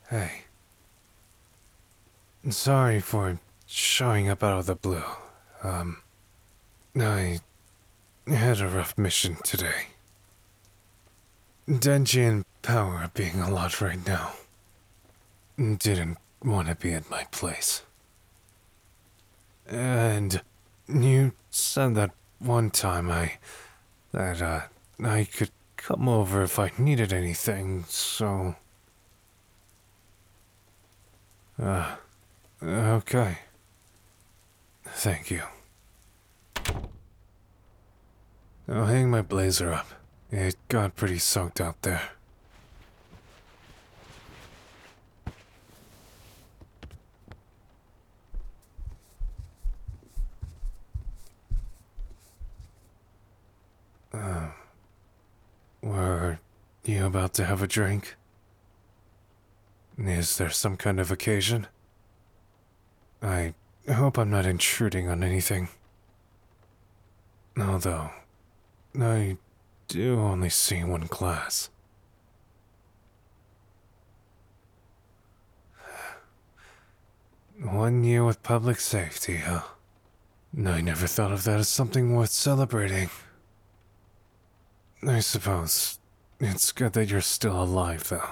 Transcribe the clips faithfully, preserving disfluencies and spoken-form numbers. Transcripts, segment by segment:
Hey. Sorry for showing up out of the blue. Um, I had a rough mission today. Denji and Power are being a lot right now. Didn't want to be at my place. And you said that one time I... that, uh, I could come over if I needed anything, so... Uh, okay. Thank you. I'll hang my blazer up. It got pretty soaked out there. Uh, were you about to have a drink? Is there some kind of occasion? I hope I'm not intruding on anything. Although, I do only see one glass. One year with public safety, huh? I never thought of that as something worth celebrating. I suppose it's good that you're still alive, though.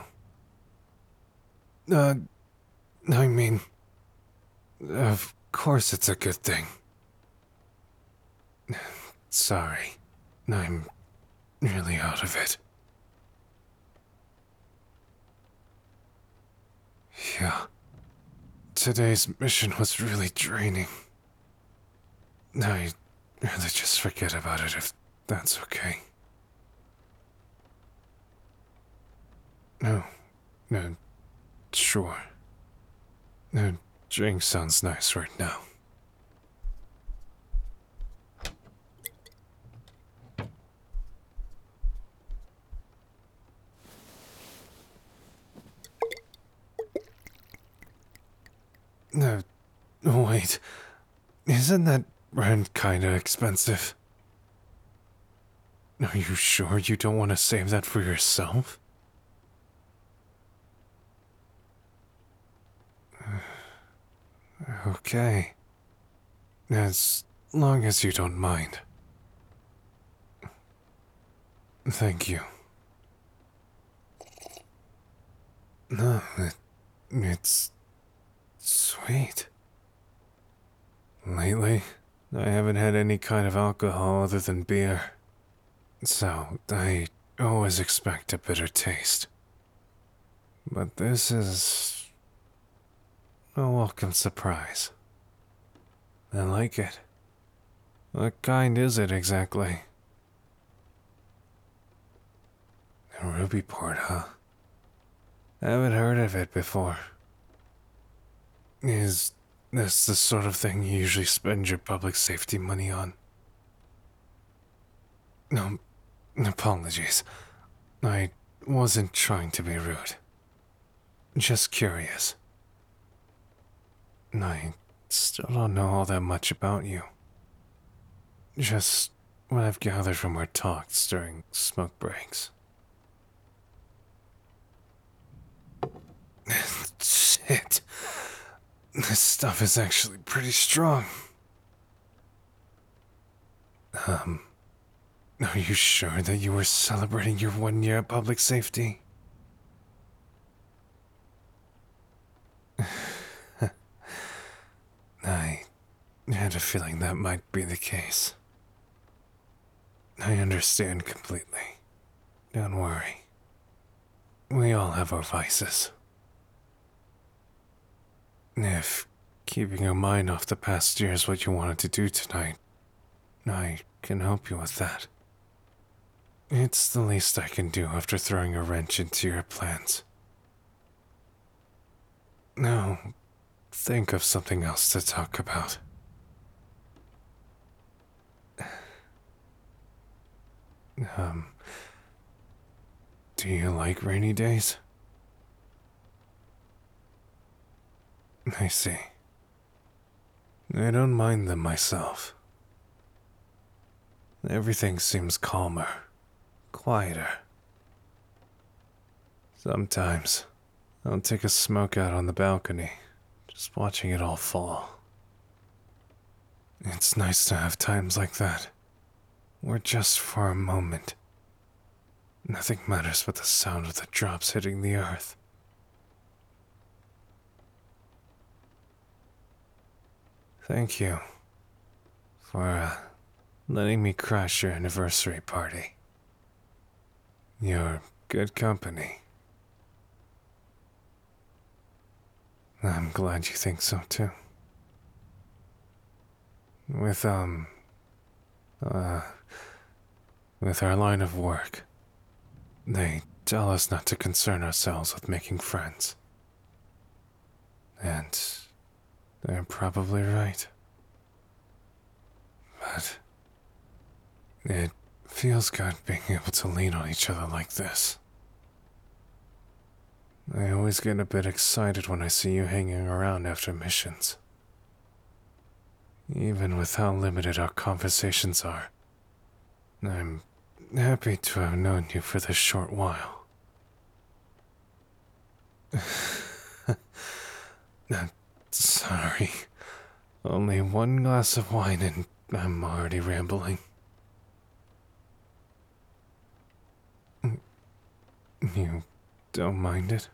Uh, I mean, of course it's a good thing. Sorry, I'm really out of it. Yeah, today's mission was really draining. I'd rather just forget about it if that's okay. No, no, sure. A drink sounds nice right now. No, wait. Isn't that rent kinda expensive? Are you sure you don't want to save that for yourself? Okay. As long as you don't mind. Thank you. No, it, it's sweet. Lately, I haven't had any kind of alcohol other than beer. So, I always expect a bitter taste. But this is a welcome surprise. I like it. What kind is it exactly? A ruby port, huh? Haven't heard of it before. Is this the sort of thing you usually spend your public safety money on? No, apologies. I wasn't trying to be rude. Just curious. I still don't know all that much about you. Just what I've gathered from our talks during smoke breaks. Shit. This stuff is actually pretty strong. Um, are you sure that you were celebrating your one year at public safety? I had a feeling that might be the case. I understand completely. Don't worry. We all have our vices. If keeping your mind off the past year is what you wanted to do tonight, I can help you with that. It's the least I can do after throwing a wrench into your plans. Now, think of something else to talk about. Um, do you like rainy days? I see. I don't mind them myself. Everything seems calmer, quieter. Sometimes, I'll take a smoke out on the balcony, just watching it all fall. It's nice to have times like that, where just for a moment, nothing matters but the sound of the drops hitting the earth. Thank you for uh, letting me crash your anniversary party. You're good company. I'm glad you think so too. With, um, uh, with our line of work, they tell us not to concern ourselves with making friends. And they're probably right. But it feels good being able to lean on each other like this. I always get a bit excited when I see you hanging around after missions. Even with how limited our conversations are, I'm happy to have known you for this short while. uh, sorry. Only one glass of wine and I'm already rambling. You don't mind it?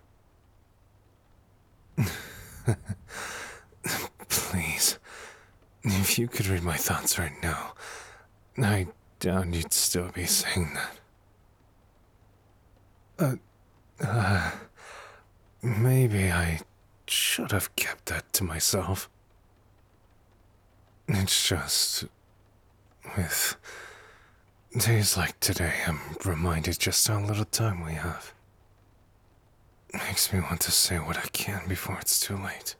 Please. If you could read my thoughts right now, I doubt you'd still be saying that. Uh, uh, maybe I should have kept that to myself. It's just, with days like today, I'm reminded just how little time we have. Makes me want to say what I can before it's too late.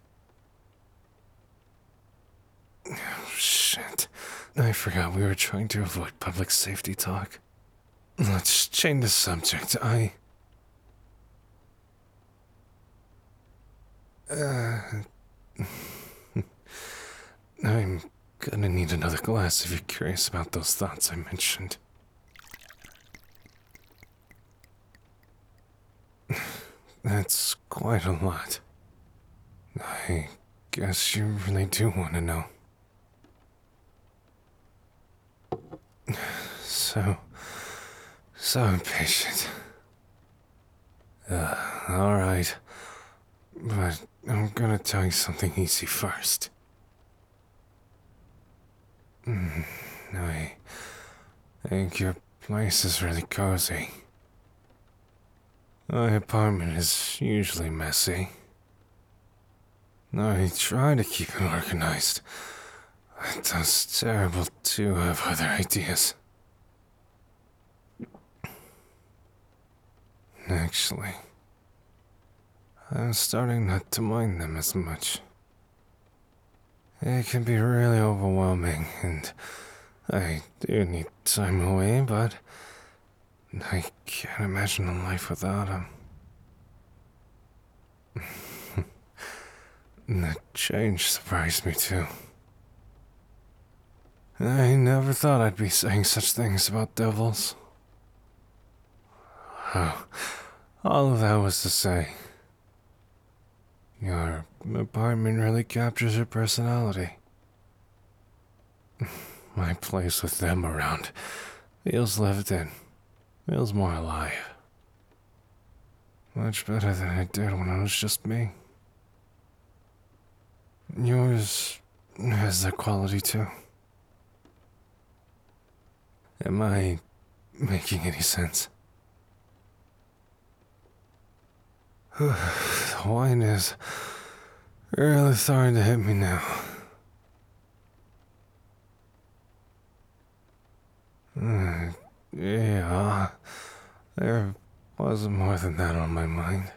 Oh, shit. I forgot we were trying to avoid public safety talk. Let's change the subject. I... Uh... I'm gonna need another glass if you're curious about those thoughts I mentioned. That's quite a lot. I guess you really do want to know. So, so impatient. Uh, alright. But I'm gonna tell you something easy first. Mm, I think your place is really cozy. My apartment is usually messy. I try to keep it organized. Those terrible two have other ideas. Actually, I'm starting not to mind them as much. It can be really overwhelming, and I do need time away, but I can't imagine a life without them. The change surprised me too. I never thought I'd be saying such things about devils. Oh, all of that was to say, your apartment really captures your personality. My place with them around feels lived in, feels more alive. Much better than it did when it was just me. Yours has that quality too. Am I making any sense? The wine is really starting to hit me now. Uh, yeah, there wasn't more than that on my mind.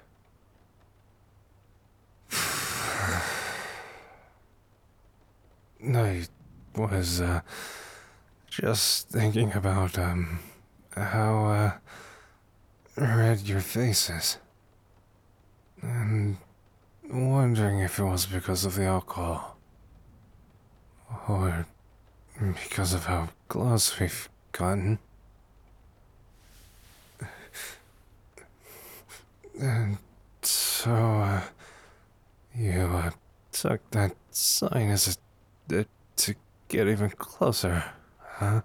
I was, uh, just thinking about, um, how, uh, red your face is. And wondering if it was because of the alcohol. Or because of how close we've gotten. And So, uh, you, uh, took that sign as a, uh, to get even closer, huh?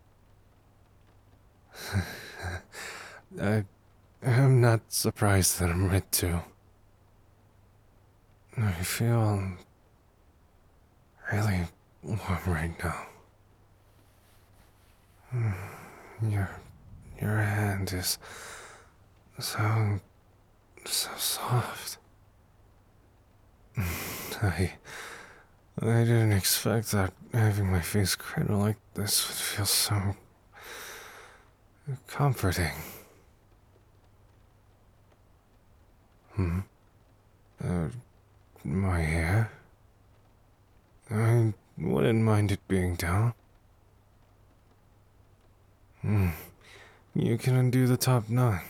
I, I'm not surprised that I'm red too. I feel really warm right now. Your, your hand is so, so soft. I, I didn't expect that having my face cradled like this would feel so comforting. Hmm? Uh, my hair? I wouldn't mind it being down. Hmm. You can undo the top knot.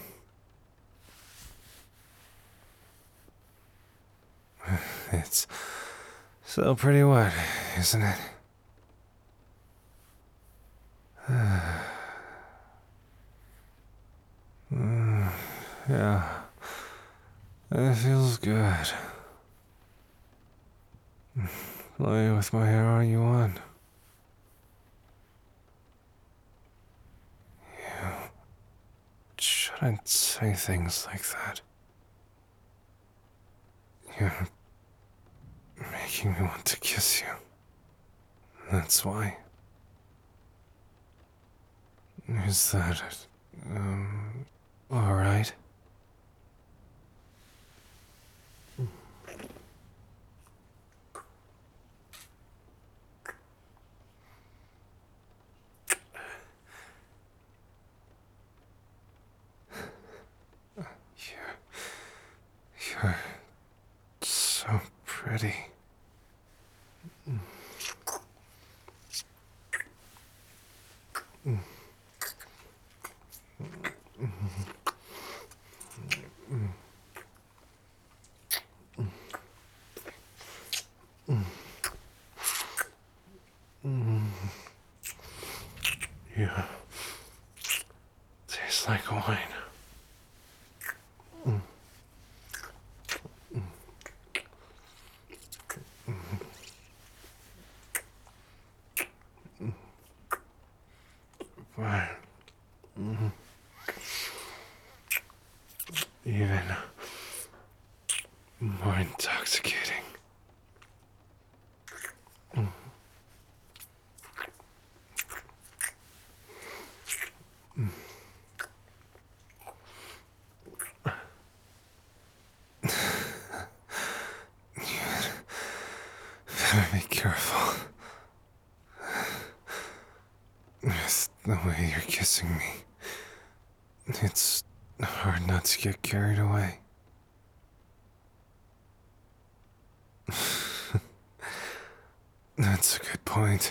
It's still pretty wet, isn't it? Mm, yeah. It feels good. Play with my hair all you want. You shouldn't say things like that. You're making me want to kiss you. That's why. Is that, um, alright? You're, you're so pretty. You taste like wine. But even more intoxicating. Better be careful. With the way you're kissing me, it's hard not to get carried away. That's a good point.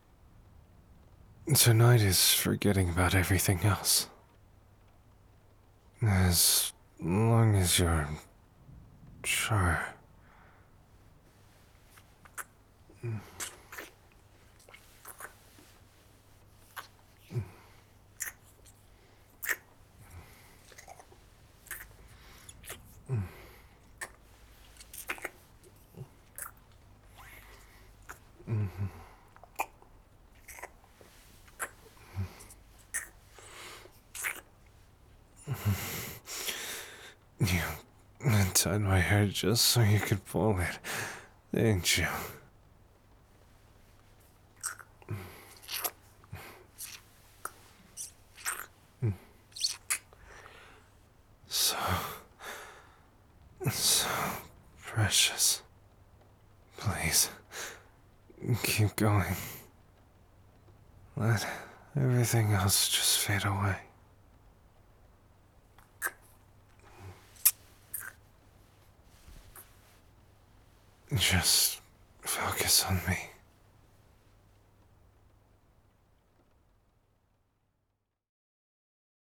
Tonight is forgetting about everything else. As long as you're sure. You untied my hair just so you could pull it, didn't you? So, so precious. Please, keep going. Let everything else just fade away. Just focus on me.